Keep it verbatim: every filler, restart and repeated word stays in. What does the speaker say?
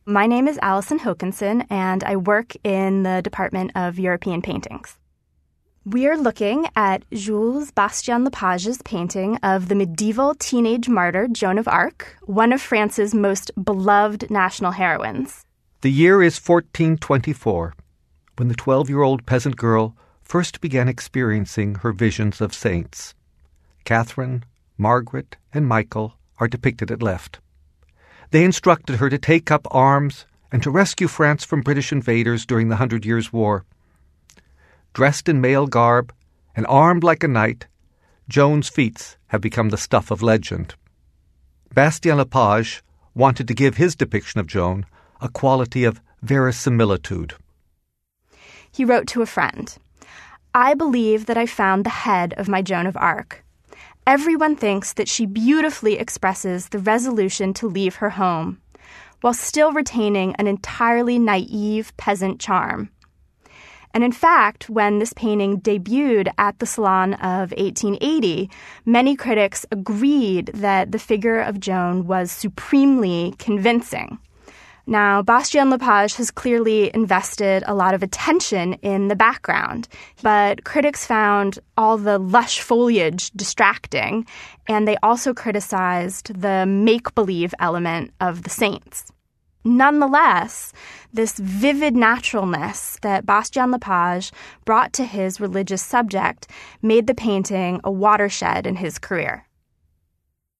My name is Allison Hokinson, and I work in the Department of European Paintings. We are looking at Jules Bastien Lepage's painting of the medieval teenage martyr Joan of Arc, one of France's most beloved national heroines. The year is fourteen twenty-four, when the twelve-year-old peasant girl first began experiencing her visions of saints. Catherine, Margaret, and Michael are depicted at left. They instructed her to take up arms and to rescue France from British invaders during the Hundred Years' War. Dressed in male garb and armed like a knight, Joan's feats have become the stuff of legend. Bastien Lepage wanted to give his depiction of Joan a quality of verisimilitude. He wrote to a friend, "I believe that I found the head of my Joan of Arc. Everyone thinks that she beautifully expresses the resolution to leave her home, while still retaining an entirely naive peasant charm. And in fact, when this painting debuted at the Salon of eighteen eighty, many critics agreed that the figure of Joan was supremely convincing. Now, Bastien Lepage has clearly invested a lot of attention in the background, but critics found all the lush foliage distracting, and they also criticized the make-believe element of the saints. Nonetheless, this vivid naturalness that Bastien Lepage brought to his religious subject made the painting a watershed in his career.